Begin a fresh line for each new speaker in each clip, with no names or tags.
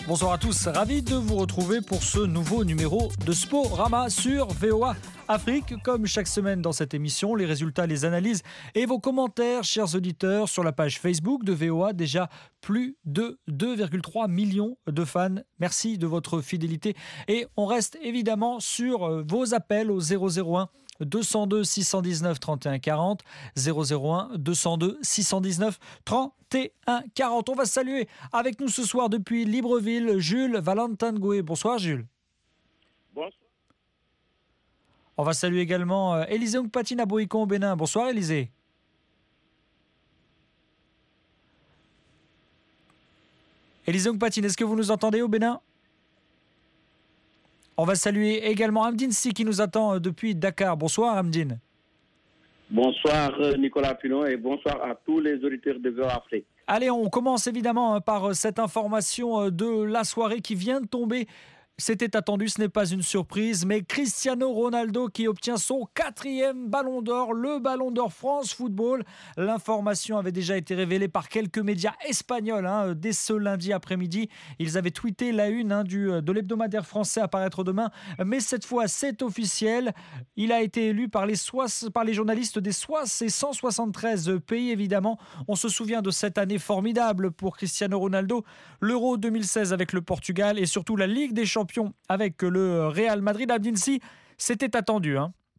Bonsoir à tous, ravi de vous retrouver pour ce nouveau numéro de Sporama sur VOA Afrique. Comme chaque semaine dans cette émission, les résultats, les analyses et vos commentaires, chers auditeurs, sur la page Facebook de VOA. Déjà plus de 2,3 millions de fans. Merci de votre fidélité. Et on reste évidemment sur vos appels au 001 202 619 31 40, 001 202 619 31 40. On va saluer avec nous ce soir depuis Libreville Jules Valentin-Goué. Bonsoir Jules.
Bonsoir.
On va saluer également Élisée Nkpatine à Boïcon au Bénin. Bonsoir Élisée. Élisée Nkpatine, est-ce que vous nous entendez au Bénin ? On va saluer également Amdine Si qui nous attend depuis Dakar. Bonsoir Amdine.
Bonsoir Nicolas Pinon et bonsoir à tous les auditeurs de VOA Afrique.
Allez, on commence évidemment par cette information de la soirée qui vient de tomber. C'était attendu, ce n'est pas une surprise, mais Cristiano Ronaldo qui obtient son 4e ballon d'or, le ballon d'or France Football. L'information avait déjà été révélée par quelques médias espagnols dès ce lundi après-midi. Ils avaient tweeté la une de l'hebdomadaire français à paraître demain, mais cette fois c'est officiel. Il a été élu par les journalistes des 173 pays évidemment. On se souvient de cette année formidable pour Cristiano Ronaldo, l'Euro 2016 avec le Portugal et surtout la Ligue des Champions avec le Real Madrid. Amdine Si, c'était attendu.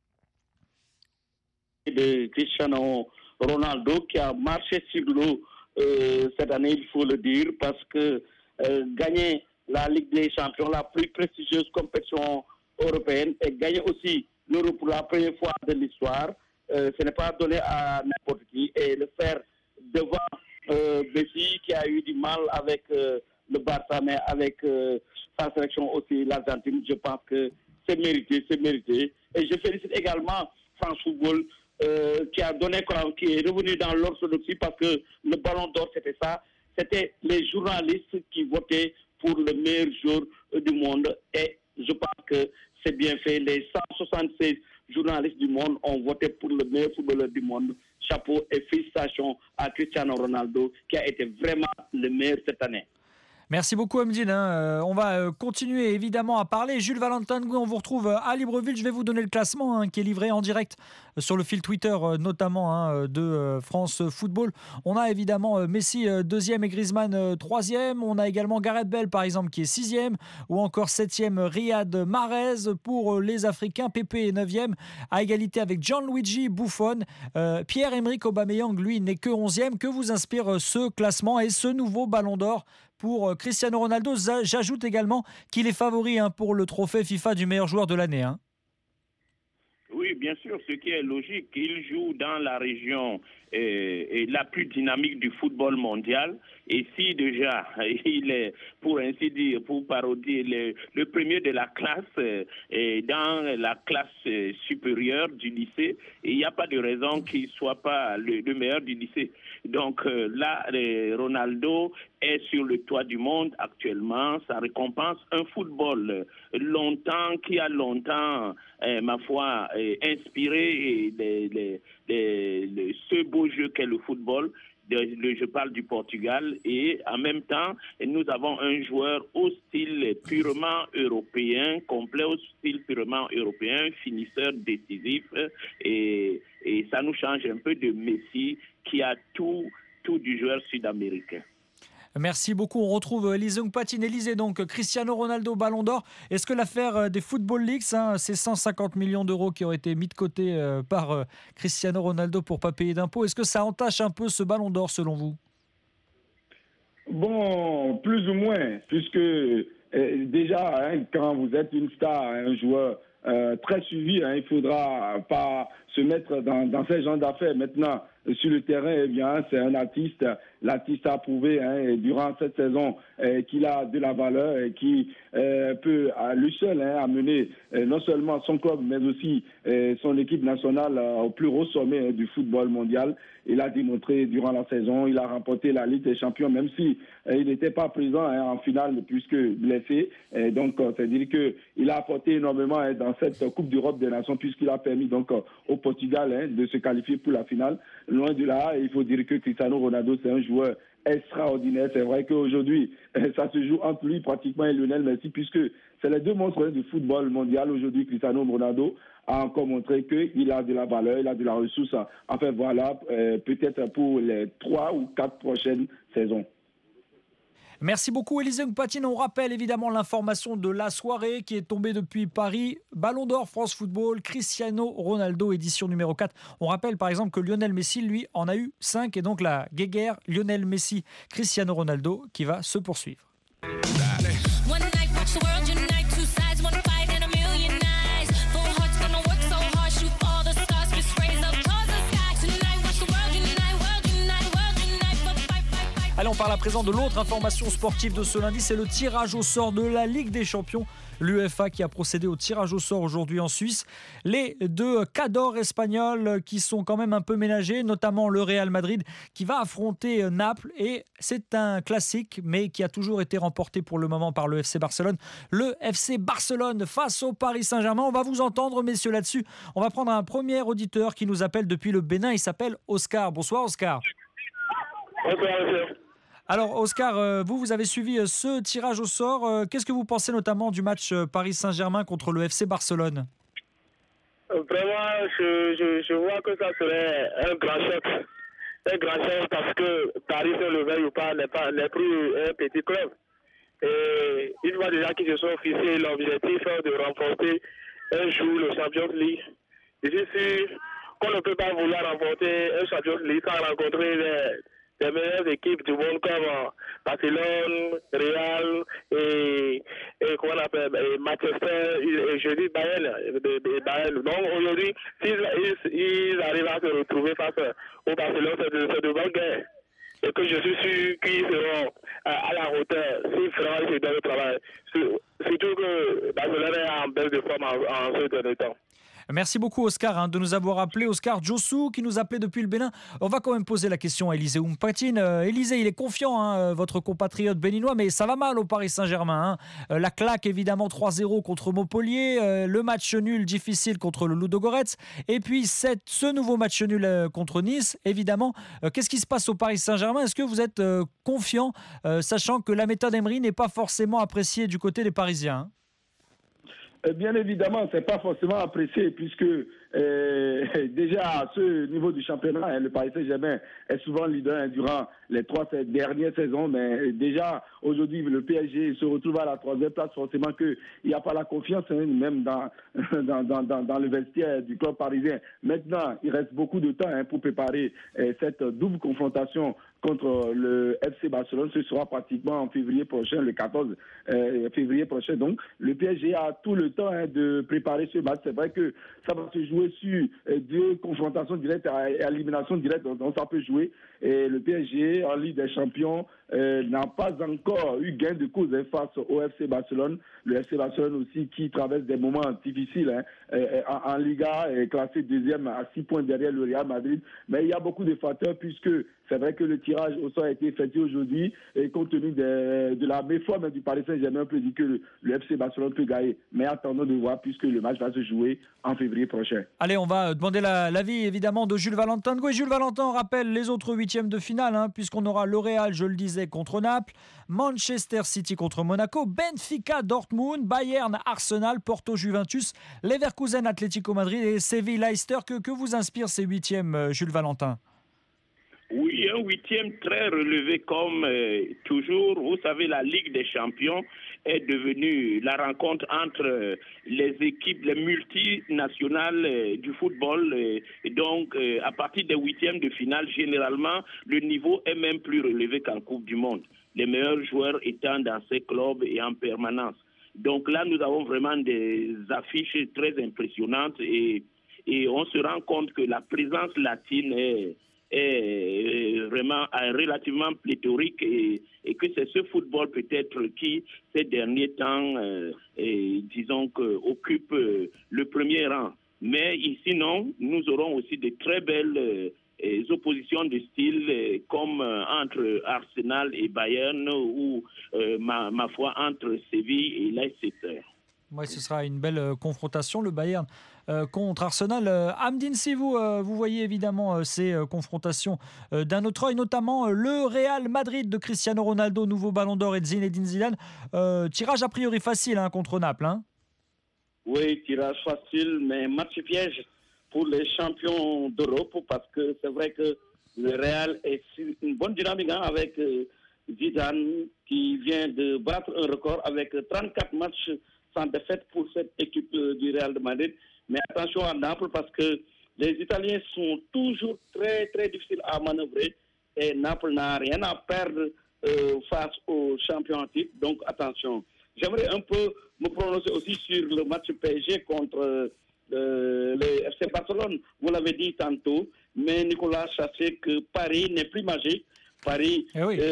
De Cristiano Ronaldo qui a marché sur l'eau cette année, il faut le dire, parce que gagner la Ligue des Champions, la plus prestigieuse compétition européenne, et gagner aussi l'Euro pour la première fois de l'histoire, ce n'est pas donné à n'importe qui. Et le faire devant Messi qui a eu du mal avec le Barça, mais avec sa sélection aussi, l'Argentine, je pense que c'est mérité. Et je félicite également France Football qui a donné, qui est revenu dans l'orthodoxie, parce que le ballon d'or, c'était ça. C'était les journalistes qui votaient pour le meilleur joueur du monde. Et je pense que c'est bien fait. Les 176 journalistes du monde ont voté pour le meilleur footballeur du monde. Chapeau et félicitations à Cristiano Ronaldo qui a été vraiment le meilleur cette année.
Merci beaucoup Amdine. On va continuer évidemment à parler. Jules Valentin-Goué, on vous retrouve à Libreville. Je vais vous donner le classement qui est livré en direct sur le fil Twitter notamment de France Football. On a évidemment Messi 2e et Griezmann 3e. On a également Gareth Bale par exemple qui est 6e, ou encore 7e Riyad Mahrez. Pour les Africains, Pepe est 9e à égalité avec Gianluigi Buffon. Pierre-Emerick Aubameyang lui n'est que 11e. Que vous inspire ce classement et ce nouveau ballon d'or pour Cristiano Ronaldo? J'ajoute également qu'il est favori pour le trophée FIFA du meilleur joueur de l'année.
Oui, bien sûr, ce qui est logique. Il joue dans la région la plus dynamique du football mondial. Et si déjà, il est, pour ainsi dire, pour parodier, le premier de la classe, dans la classe supérieure du lycée, il n'y a pas de raison qu'il ne soit pas le meilleur du lycée. Donc là, Ronaldo est sur le toit du monde actuellement. Ça récompense un football qui a longtemps, ma foi, inspiré ce beau jeu qu'est le football. Je parle du Portugal, et en même temps, nous avons un joueur au style purement européen, complet au style purement européen, finisseur décisif, et ça nous change un peu de Messi qui a tout du joueur sud-américain.
Merci beaucoup. On retrouve Élisée Nkpatine. Élisée, donc Cristiano Ronaldo, ballon d'or. Est-ce que l'affaire des Football Leagues, ces 150 millions d'euros qui auraient été mis de côté par Cristiano Ronaldo pour ne pas payer d'impôts, est-ce que ça entache un peu ce ballon d'or selon vous ?
Bon, plus ou moins, puisque déjà, quand vous êtes une star, un joueur très suivi, il ne faudra pas se mettre dans ce genre d'affaires. Maintenant, sur le terrain, eh bien, c'est un artiste. L'artiste a prouvé durant cette saison qu'il a de la valeur et qui peut à lui seul amener non seulement son club, mais aussi son équipe nationale au plus haut sommet du football mondial. Il a démontré durant la saison, il a remporté la Ligue des Champions, même si il n'était pas présent en finale puisque blessé. Donc, c'est-à-dire qu'il a apporté énormément dans cette Coupe d'Europe des Nations, puisqu'il a permis donc au Portugal de se qualifier pour la finale. Loin de là, il faut dire que Cristiano Ronaldo, c'est un joueur extraordinaire. C'est vrai qu'aujourd'hui, ça se joue entre lui pratiquement et Lionel Messi, puisque c'est les deux monstres du football mondial. Aujourd'hui, Cristiano Ronaldo a encore montré qu'il a de la valeur, il a de la ressource. Enfin voilà, peut-être pour les 3 ou 4 prochaines saisons.
Merci beaucoup Élisée Mpatine. On rappelle évidemment l'information de la soirée qui est tombée depuis Paris. Ballon d'or France Football, Cristiano Ronaldo, édition numéro 4. On rappelle par exemple que Lionel Messi, lui, en a eu 5 et donc la guéguerre Lionel Messi, Cristiano Ronaldo qui va se poursuivre. Allez, on parle à présent de l'autre information sportive de ce lundi, c'est le tirage au sort de la Ligue des Champions. L'UEFA qui a procédé au tirage au sort aujourd'hui en Suisse. Les deux cadors espagnols qui sont quand même un peu ménagés, notamment le Real Madrid qui va affronter Naples. Et c'est un classique, mais qui a toujours été remporté pour le moment par le FC Barcelone. Le FC Barcelone face au Paris Saint-Germain. On va vous entendre, messieurs, là-dessus. On va prendre un premier auditeur qui nous appelle depuis le Bénin. Il s'appelle Oscar. Bonsoir, Oscar.
Bonsoir, monsieur.
Alors Oscar, vous avez suivi ce tirage au sort. Qu'est-ce que vous pensez notamment du match Paris Saint-Germain contre le FC Barcelone ?
Vraiment, je vois que ça serait un grand choc. Un grand choc parce que Paris, se le veuille ou pas, n'est plus un petit club. Et une fois déjà qu'ils se sont fixés l'objectif de remporter un jour le Champions League, je suis sûr qu'on ne peut pas vouloir remporter un Champions League sans rencontrer les meilleures équipes du monde comme Barcelone, Real et comment on appelle, Manchester, et je dis Bayern. Donc aujourd'hui, s'ils arrivent à se retrouver face au Barcelone, c'est de bonne guerre. Et que je suis sûr qu'ils seront à la hauteur s'ils feront le travail. Surtout que Barcelone est en baisse de forme en ce dernier temps.
Merci beaucoup Oscar de nous avoir appelé. Oscar Djossou qui nous appelait depuis le Bénin. On va quand même poser la question à Élisée Mpatine. Élisée, il est confiant, votre compatriote béninois, mais ça va mal au Paris Saint-Germain. La claque évidemment 3-0 contre Montpellier, le match nul difficile contre le Ludogorets, et puis ce nouveau match nul contre Nice. Évidemment, qu'est-ce qui se passe au Paris Saint-Germain ? Est-ce que vous êtes confiant, sachant que la méthode Emery n'est pas forcément appréciée du côté des Parisiens ?
Bien évidemment, ce n'est pas forcément apprécié puisque déjà à ce niveau du championnat, le Paris Saint-Germain est souvent leader durant les 3 dernières saisons, mais déjà aujourd'hui le PSG se retrouve à la 3e place, forcément qu'il n'y a pas la confiance même dans le vestiaire du club parisien. Maintenant, il reste beaucoup de temps pour préparer cette double confrontation contre le FC Barcelone. Ce sera pratiquement en février prochain, le 14 février prochain. Donc, le PSG a tout le temps de préparer ce match. C'est vrai que ça va se jouer sur 2 confrontations directes à élimination directe, donc ça peut jouer. Et le PSG, en Ligue des Champions, n'a pas encore eu gain de cause face au FC Barcelone. Le FC Barcelone aussi qui traverse des moments difficiles en Liga, est classé 2e à 6 points derrière le Real Madrid. Mais il y a beaucoup de facteurs puisque c'est vrai que le tirage au sort a été effectué aujourd'hui et compte tenu de la méforme du Paris Saint-Germain, on peut dire que le FC Barcelone peut gagner. Mais attendons de voir puisque le match va se jouer en février prochain.
Allez, on va demander l'avis évidemment de Jules Valentin. Et Jules Valentin rappelle les autres 8e de finale, puisqu'on aura le Real, je le disais, contre Naples, Manchester City contre Monaco, Benfica, Dortmund, Bayern, Arsenal, Porto, Juventus, Leverkusen, Atlético Madrid et Séville, Leicester. Que vous inspire ces 8e, Jules Valentin ?
Oui, un 8e très relevé comme toujours. Vous savez, la Ligue des Champions est devenue la rencontre entre les équipes, les multinationales du football. Et donc, à partir des 8e de finale, généralement, le niveau est même plus relevé qu'en Coupe du Monde. Les meilleurs joueurs étant dans ces clubs et en permanence. Donc là, nous avons vraiment des affiches très impressionnantes et on se rend compte que la présence latine est vraiment relativement pléthorique et que c'est ce football peut-être qui, ces derniers temps, disons que occupe le premier rang. Mais ici, non, nous aurons aussi de très belles oppositions de style comme entre Arsenal et Bayern ou, ma foi, entre Séville et Leicester.
Ouais, ce sera une belle confrontation, le Bayern contre Arsenal. Amdine, si vous voyez évidemment ces confrontations d'un autre œil, notamment le Real Madrid de Cristiano Ronaldo, nouveau Ballon d'Or, et de Zinedine Zidane. Tirage a priori facile contre Naples.
Oui, tirage facile, mais match piège pour les champions d'Europe, parce que c'est vrai que le Real est sur une bonne dynamique avec Zidane, qui vient de battre un record avec 34 matchs sans défaite pour cette équipe du Real de Madrid. Mais attention à Naples, parce que les Italiens sont toujours très, très difficiles à manœuvrer, et Naples n'a rien à perdre face aux champions en titre. Donc attention. J'aimerais un peu me prononcer aussi sur le match PSG contre le FC Barcelone. Vous l'avez dit tantôt, mais Nicolas sachez que Paris n'est plus magique. Paris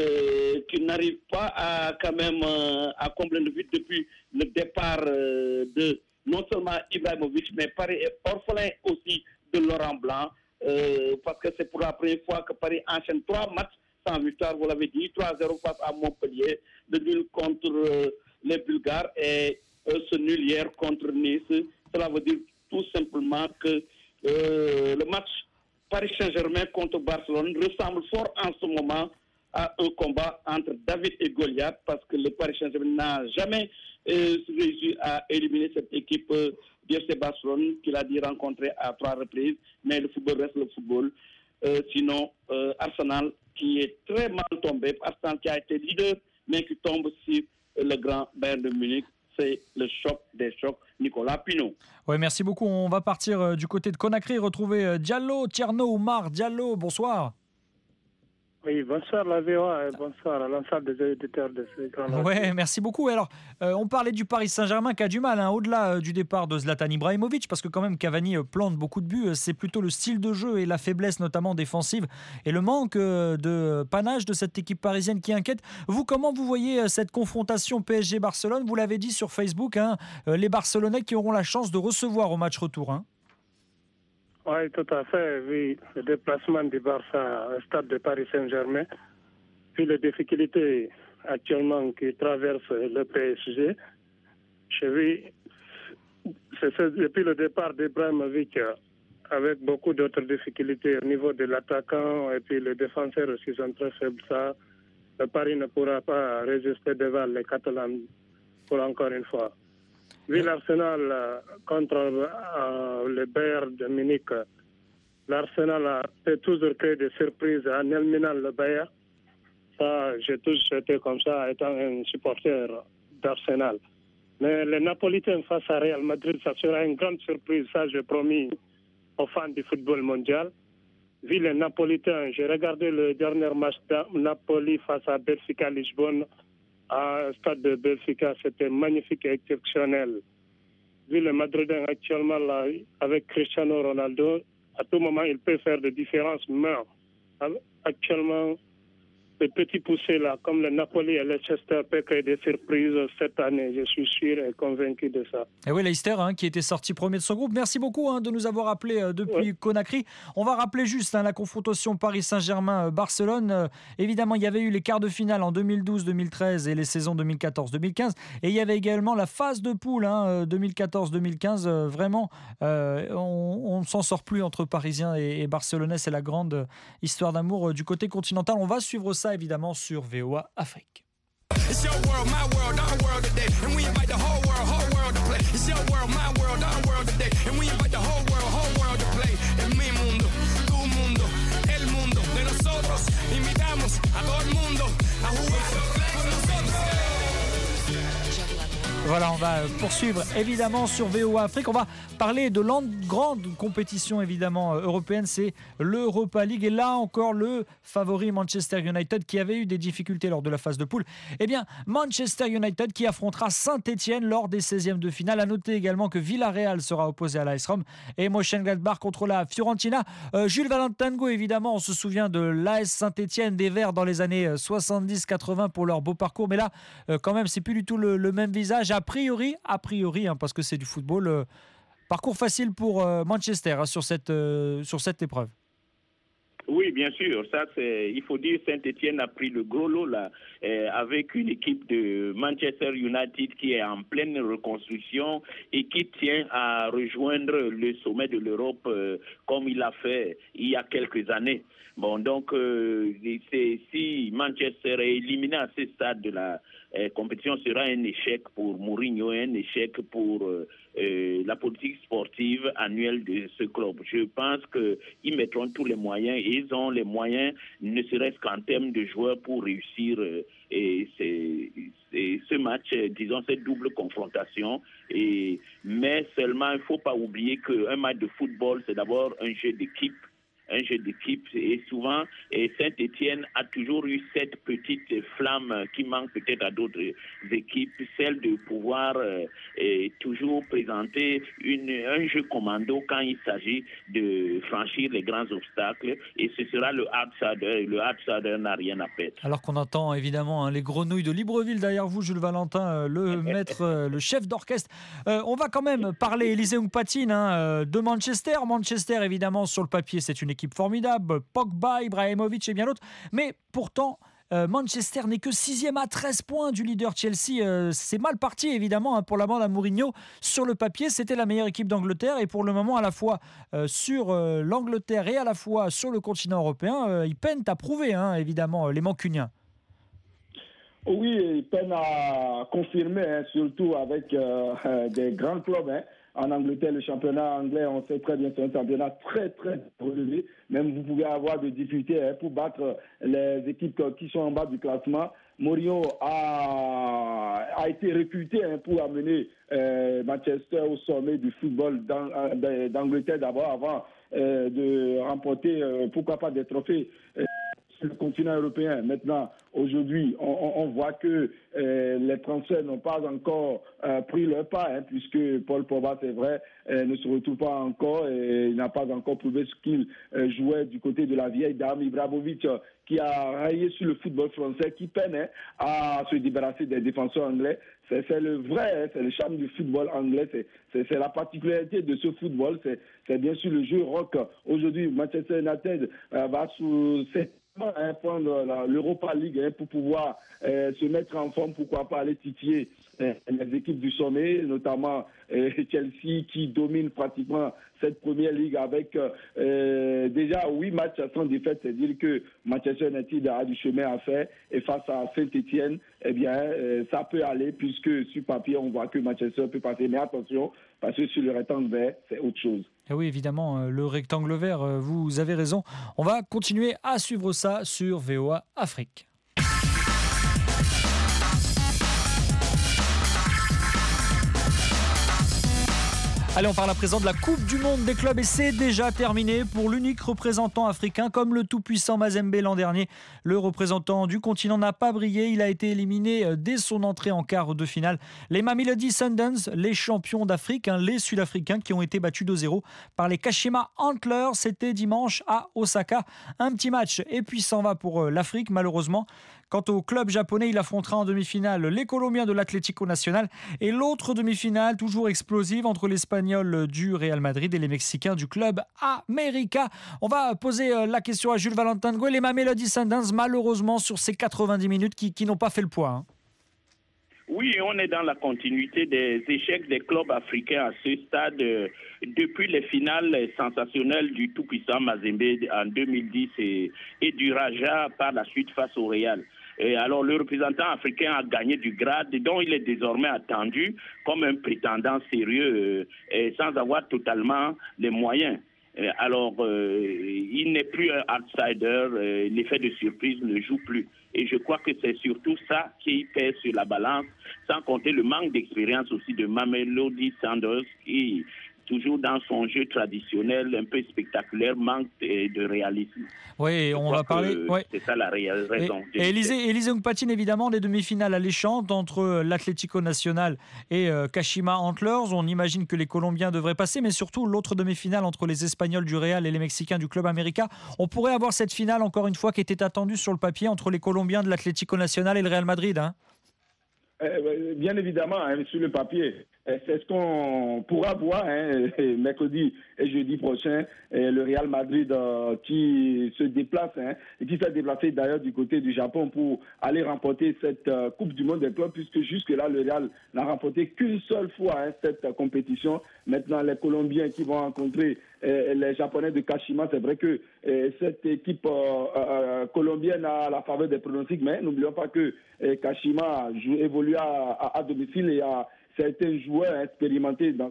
qui n'arrive pas à quand même à combler le vide depuis le départ de non seulement Ibrahimovic, mais Paris est orphelin aussi de Laurent Blanc, parce que c'est pour la première fois que Paris enchaîne 3 matchs sans victoire, vous l'avez dit, 3-0 face à Montpellier, le nul contre les Bulgares et ce nul hier contre Nice. Cela veut dire tout simplement que le match Paris Saint-Germain contre Barcelone ressemble fort en ce moment à un combat entre David et Goliath, parce que le Paris Saint-Germain n'a jamais réussi à éliminer cette équipe du FC Barcelone, qu'il a dit rencontrer à 3 reprises, mais le football reste le football. Sinon, Arsenal qui est très mal tombé, Arsenal qui a été leader, mais qui tombe sur le grand Bayern de Munich. C'est le choc des chocs, Nicolas Pinault.
Oui, merci beaucoup. On va partir du côté de Conakry, retrouver Diallo, Tierno Oumar Diallo. Bonsoir.
Oui, bonsoir la VOA et bonsoir à l'ensemble des auditeurs de ce grand.
Oui, merci beaucoup. Alors, on parlait du Paris Saint-Germain qui a du mal, au-delà du départ de Zlatan Ibrahimovic, parce que quand même Cavani plante beaucoup de buts. C'est plutôt le style de jeu et la faiblesse notamment défensive et le manque de panache de cette équipe parisienne qui inquiète. Vous, comment vous voyez cette confrontation PSG-Barcelone? Vous l'avez dit sur Facebook, les Barcelonais qui auront la chance de recevoir au match retour.
Oui, tout à fait. Oui, le déplacement du Barça au stade de Paris Saint-Germain, puis les difficultés actuellement qui traversent le PSG. C'est depuis le départ d'Ibrahimovic, avec beaucoup d'autres difficultés au niveau de l'attaquant, et puis les défenseurs aussi sont très faibles. Ça, le Paris ne pourra pas résister devant les Catalans pour encore une fois. Vu l'Arsenal contre le Bayern de Munich, l'Arsenal a toujours créé des surprises en éliminant le Bayern. Ça, j'ai toujours été comme ça, étant un supporter d'Arsenal. Mais les Napolitains face à Real Madrid, ça sera une grande surprise. Ça, j'ai promis aux fans du football mondial. Vu les Napolitains, j'ai regardé le dernier match de Napoli face à Benfica Lisbonne. À stade de Benfica, c'était magnifique et exceptionnel. Vu le Madridin actuellement là, avec Cristiano Ronaldo, à tout moment il peut faire des différences, mais actuellement les petits poussés là, comme le Napoli et Leicester, peuvent créer des surprises cette année. Je suis sûr et convaincu de ça.
Et oui, Leicester qui était sorti premier de son groupe. Merci beaucoup de nous avoir appelés depuis Conakry. On va rappeler juste la confrontation Paris Saint-Germain-Barcelone. Évidemment, il y avait eu les quarts de finale en 2012-2013 et les saisons 2014-2015. Et il y avait également la phase de poule 2014-2015. Vraiment, on ne s'en sort plus entre Parisiens et Barcelonais. C'est la grande histoire d'amour du côté continental. On va suivre ça évidemment sur VOA Afrique. Voilà, on va poursuivre évidemment sur VOA Afrique. On va parler de grande compétition évidemment européenne, c'est l'Europa League. Et là encore, le favori Manchester United qui avait eu des difficultés lors de la phase de poule. Eh bien, Manchester United qui affrontera Saint-Etienne lors des 16e de finale. À noter également que Villarreal sera opposé à l'AS Rome et Mönchengladbach contre la Fiorentina. Jules Valentingo, évidemment, on se souvient de l'AS Saint-Etienne, des Verts dans les années 70-80 pour leur beau parcours. Mais là, quand même, c'est plus du tout le même visage. A priori, parce que c'est du football, parcours facile pour Manchester sur cette épreuve.
Oui,
Oui, bien sûr. Ça, il faut dire, Saint-Etienne a pris le gros lot là, avec une équipe de Manchester United qui est en pleine reconstruction et qui tient à rejoindre le sommet de l'Europe comme il l'a fait il y a quelques années. Bon, donc, si Manchester est éliminé à ce stade de la compétition, sera un échec pour Mourinho, un échec pour la politique sportive annuelle de ce club. Je pense qu'ils mettront tous les moyens et ils ont les moyens, ne serait-ce qu'en termes de joueurs, pour réussir ce match, disons, cette double confrontation. Mais seulement, il ne faut pas oublier qu'un match de football, c'est d'abord un jeu d'équipe. Et souvent Saint-Etienne a toujours eu cette petite flamme qui manque peut-être à d'autres équipes, celle de pouvoir toujours présenter un jeu commando quand il s'agit de franchir les grands obstacles, et ce sera le outsider, et le outsider n'a rien à perdre.
Alors qu'on entend évidemment les grenouilles de Libreville derrière vous, Jules Valentin, le maître, le chef d'orchestre. On va quand même parler, Élisée Mpatine, de Manchester. Manchester, évidemment, sur le papier, c'est une équipe formidable, Pogba, Ibrahimovic et bien d'autres, mais pourtant Manchester n'est que 6e à 13 points du leader Chelsea. C'est mal parti évidemment pour la bande à Mourinho. Sur le papier, c'était la meilleure équipe d'Angleterre, et pour le moment, à la fois sur l'Angleterre et à la fois sur le continent européen, ils peinent à prouver évidemment les Mancuniens.
Oui, ils peinent à confirmer, surtout avec des grands clubs. En Angleterre, le championnat anglais, on sait très bien, c'est un championnat très, très relevé. Même vous pouvez avoir des difficultés pour battre les équipes qui sont en bas du classement. Mourinho a été réputé pour amener Manchester au sommet du football d'Angleterre d'abord, avant de remporter, pourquoi pas, des trophées sur le continent européen. Maintenant, aujourd'hui, on voit que les transferts n'ont pas encore pris leur pas, puisque Paul Pogba, c'est vrai, ne se retrouve pas encore et il n'a pas encore prouvé ce qu'il jouait du côté de la vieille dame. Ibrahimovic, qui a raillé sur le football français, qui peine à se débarrasser des défenseurs anglais. C'est le vrai, c'est le charme du football anglais, c'est la particularité de ce football, c'est bien sûr le jeu rock. Aujourd'hui, Manchester United va sous cette prendre l'Europa League pour pouvoir se mettre en forme, pourquoi pas aller titiller les équipes du sommet, notamment Chelsea, qui domine pratiquement cette première ligue avec déjà 8 matchs sans défaite. C'est dire que Manchester United a du chemin à faire, et face à Saint-Etienne, eh bien, ça peut aller, puisque sur papier, on voit que Manchester peut passer. Mais attention, parce que sur le rectangle vert, c'est autre chose.
Et oui, évidemment, le rectangle vert, vous avez raison. On va continuer à suivre ça sur VOA Afrique. Allez, on parle à présent de la Coupe du Monde des clubs, et c'est déjà terminé pour l'unique représentant africain. Comme le tout-puissant Mazembe l'an dernier, le représentant du continent n'a pas brillé. Il a été éliminé dès son entrée en quart de finale. Les Mamelodi Sundowns, les champions d'Afrique, les Sud-Africains qui ont été battus 2-0 par les Kashima Antlers. C'était dimanche à Osaka. Un petit match et puis s'en va pour l'Afrique, malheureusement. Quant au club japonais, il affrontera en demi-finale les Colombiens de l'Atlético Nacional, et l'autre demi-finale toujours explosive entre l'Espagnol du Real Madrid et les Mexicains du club América. On va poser la question à Jules Valentin Ngo. Les Mamelodi Sundowns, malheureusement, sur ces 90 minutes qui n'ont pas fait le poids.
Oui, on est dans la continuité des échecs des clubs africains à ce stade. Depuis les finales sensationnelles du tout-puissant Mazembe en 2010 et du Raja par la suite face au Real. Et alors, le représentant africain a gagné du grade, dont il est désormais attendu comme un prétendant sérieux, sans avoir totalement les moyens. Alors, il n'est plus un outsider, l'effet de surprise ne joue plus. Et je crois que c'est surtout ça qui pèse sur la balance, sans compter le manque d'expérience aussi de Mamelodi Sundowns, qui, toujours dans son jeu traditionnel, un peu spectaculaire, manque de réalisme.
Oui, on va parler. Ouais.
C'est ça la raison.
Et Élisée Mpatine, évidemment, des demi-finales alléchantes entre l'Atlético Nacional et Kashima Antlers. On imagine que les Colombiens devraient passer, mais surtout l'autre demi-finale entre les Espagnols du Real et les Mexicains du club América. On pourrait avoir cette finale, encore une fois, qui était attendue sur le papier entre les Colombiens de l'Atlético Nacional et le Real Madrid.
Bien évidemment, sur le papier, c'est ce qu'on pourra voir mercredi et jeudi prochain. Le Real Madrid qui se déplace, et qui s'est déplacé d'ailleurs du côté du Japon pour aller remporter cette Coupe du Monde des clubs, puisque jusque-là, le Real n'a remporté qu'une seule fois cette compétition. Maintenant, les Colombiens qui vont rencontrer les Japonais de Kashima, c'est vrai que cette équipe colombienne a la faveur des pronostics, mais n'oublions pas que Kashima évolue à domicile et a certains joueurs expérimentés dans...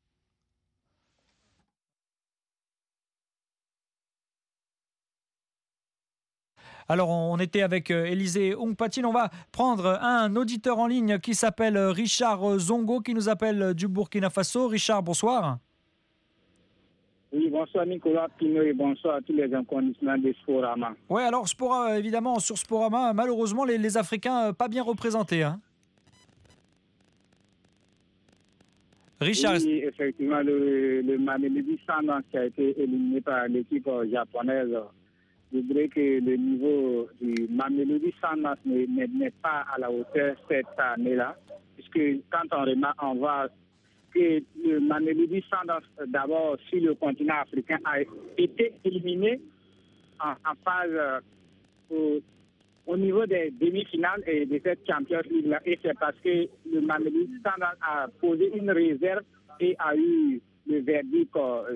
Alors, on était avec Élisée Ongpatine. On va prendre un auditeur en ligne qui s'appelle Richard Zongo, qui nous appelle du Burkina Faso. Richard, bonsoir.
Oui, bonsoir Nicolas Pino et bonsoir à tous les inconditionnels de Sporama.
Oui, alors évidemment, sur Sporama, malheureusement, les Africains pas bien représentés. Richard.
Oui, effectivement, le Mamelodi Sundowns qui a été éliminé par l'équipe japonaise. Je dirais que le niveau du Mamelodi Sundowns n'est pas à la hauteur cette année-là, puisque quand on voit que le Mamelodi Sundowns, d'abord sur le continent africain, a été éliminé en phase au niveau des demi-finales et de cette Champions League. Et c'est parce que le Mamelodi Sundowns a posé une réserve et a eu le verdict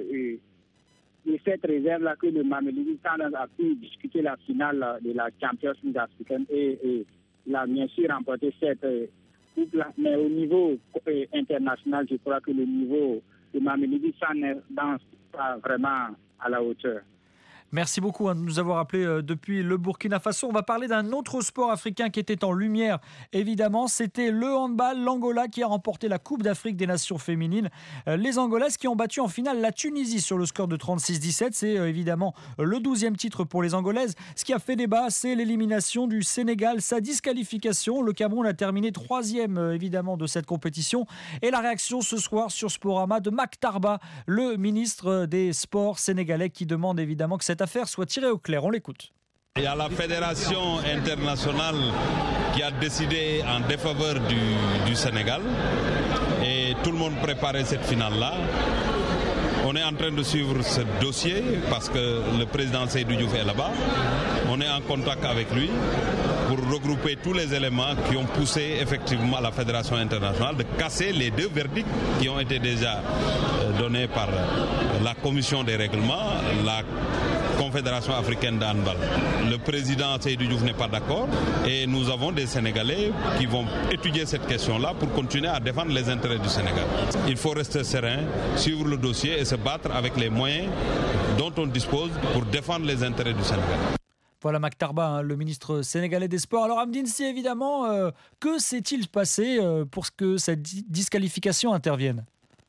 de cette réserve-là que le Mamelodi Sundowns a pu discuter la finale de la Champions League africaine et il a bien sûr remporté cette coupe-là. Mais au niveau international, je crois que le niveau de Mamelodi Sundowns n'est pas vraiment à la hauteur.
Merci beaucoup de nous avoir appelés depuis le Burkina Faso. On va parler d'un autre sport africain qui était en lumière, évidemment. C'était le handball, l'Angola qui a remporté la Coupe d'Afrique des Nations féminines. Les Angolaises qui ont battu en finale la Tunisie sur le score de 36-17. C'est évidemment le 12e titre pour les Angolaises. Ce qui a fait débat, c'est l'élimination du Sénégal, sa disqualification. Le Cameroun a terminé 3e évidemment de cette compétition. Et la réaction ce soir sur Sporama de Mack Tarba, le ministre des Sports sénégalais, qui demande évidemment que cette affaire soit tirée au clair. On l'écoute.
Il y a la fédération internationale qui a décidé en défaveur du Sénégal et tout le monde préparait cette finale-là. On est en train de suivre ce dossier parce que le président Seydou Diouf est là-bas. On est en contact avec lui pour regrouper tous les éléments qui ont poussé effectivement la Fédération internationale de casser les 2 verdicts qui ont été déjà donnés par la commission des règlements, la Confédération africaine de handball. Le président Seydou Diouf n'est pas d'accord et nous avons des Sénégalais qui vont étudier cette question-là pour continuer à défendre les intérêts du Sénégal. Il faut rester serein, suivre le dossier et se battre avec les moyens dont on dispose pour défendre les intérêts du Sénégal.
Voilà Mack Tarba, le ministre sénégalais des Sports. Alors Amdine Si, évidemment, que s'est-il passé pour que cette disqualification intervienne ?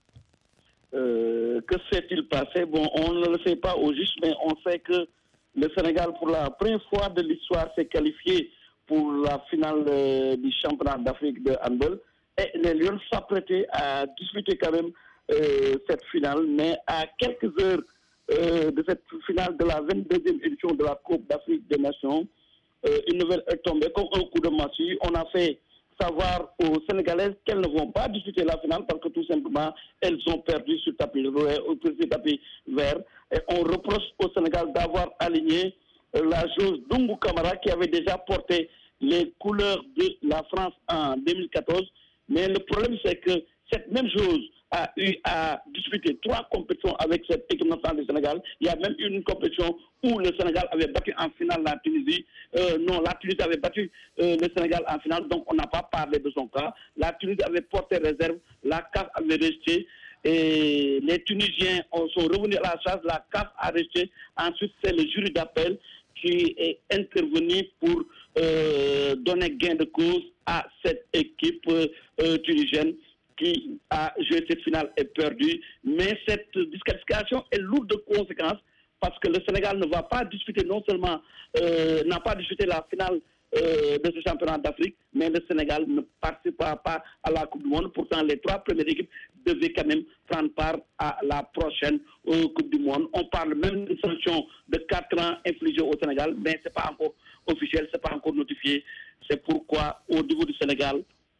Que s'est-il passé? Bon, on ne le sait pas au juste, mais on sait que le Sénégal, pour la première fois de l'histoire, s'est qualifié pour la finale du championnat d'Afrique de handball. Et les Lions s'apprêtaient à disputer quand même cette finale, mais à quelques heures de cette finale de la 22e édition de la Coupe d'Afrique des Nations, une nouvelle est tombée comme un coup de massue. On a fait savoir aux Sénégalaises qu'elles ne vont pas disputer la finale parce que tout simplement elles ont perdu sur tapis vert. Et on reproche au Sénégal d'avoir aligné la joueuse Dungu Kamara qui avait déjà porté les couleurs de la France en 2014. Mais le problème c'est que cette même chose a eu à disputer 3 compétitions avec cette équipe nationale du Sénégal. Il y a même une compétition où le Sénégal avait battu en finale la Tunisie. La Tunisie avait battu le Sénégal en finale, donc on n'a pas parlé de son cas. La Tunisie avait porté réserve, la CAF avait resté, et les Tunisiens sont revenus à la charge, la CAF a resté. Ensuite, c'est le jury d'appel qui est intervenu pour donner gain de cause à cette équipe tunisienne qui a joué cette finale et perdu. Mais cette disqualification est lourde de conséquences parce que le Sénégal ne va pas disputer, non seulement n'a pas disputé la finale de ce championnat d'Afrique, mais le Sénégal ne participera pas à la Coupe du Monde. Pourtant, les 3 premières équipes devaient quand même prendre part à la prochaine Coupe du Monde. On parle même d'une sanction de 4 ans infligée au Sénégal, mais ce n'est pas encore officiel, ce n'est pas encore notifié. C'est pourquoi, au niveau du Sénégal,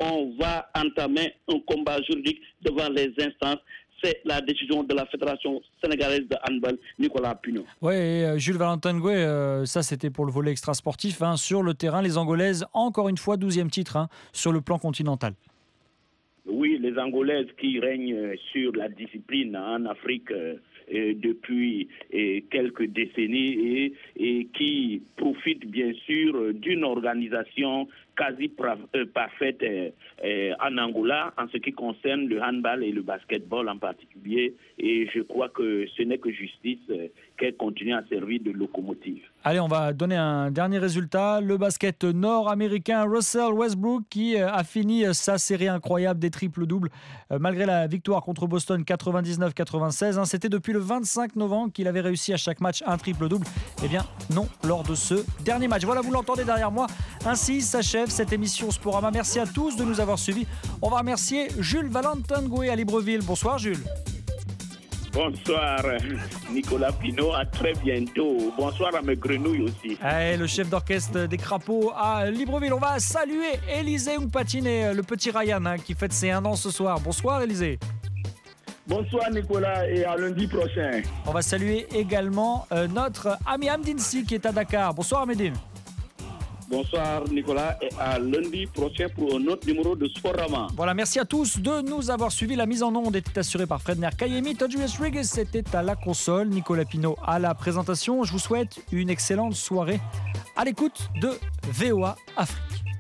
on va entamer un combat juridique devant les instances. C'est la décision de la Fédération sénégalaise de handball, Nicolas Pino.
Oui, Jules Valentin Gouet, ça c'était pour le volet extrasportif. Sur le terrain, les Angolaises, encore une fois, 12e titre sur le plan continental.
Oui, les Angolaises qui règnent sur la discipline en Afrique depuis quelques décennies et qui profitent bien sûr d'une organisation quasi parfaite en Angola en ce qui concerne le handball et le basketball en particulier. Et je crois que ce n'est que justice qu'elle continue à servir de locomotive.
Allez, on va donner un dernier résultat. Le basket nord-américain Russell Westbrook qui a fini sa série incroyable des triples-doubles malgré la victoire contre Boston 99-96. C'était depuis le 25 novembre qu'il avait réussi à chaque match un triple-double. Eh bien, non, lors de ce dernier match. Voilà, vous l'entendez derrière moi. Ainsi s'achève cette émission Sporama. Merci à tous de nous avoir suivis. On va remercier Jules Valentin Gouet à Libreville. Bonsoir Jules.
Bonsoir Nicolas Pino, à très bientôt. Bonsoir à mes grenouilles aussi.
Allez, le chef d'orchestre des crapauds à Libreville. On va saluer Élisée Oungpatine et le petit Ryan qui fête ses 1 an ce soir. Bonsoir Élisée.
Bonsoir Nicolas et à lundi prochain.
On va saluer également notre ami Amdinsi qui est à Dakar. Bonsoir Amedine.
Bonsoir Nicolas et à lundi prochain pour un autre numéro de Sporama.
Voilà, merci à tous de nous avoir suivis. La mise en onde était assurée par Fredner Kayemi. Todjues Riggs était à la console. Nicolas Pino à la présentation. Je vous souhaite une excellente soirée à l'écoute de VOA Afrique.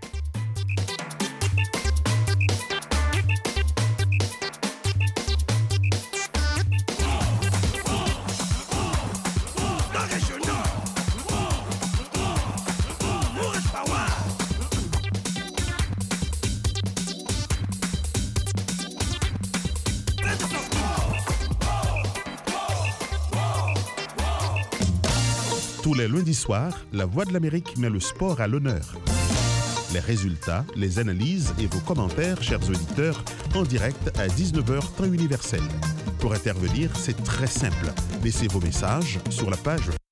Tous les lundis soirs, La Voix de l'Amérique met le sport à l'honneur. Les résultats, les analyses et vos commentaires, chers auditeurs, en direct à 19h temps universel. Pour intervenir, c'est très simple. Laissez vos messages sur la page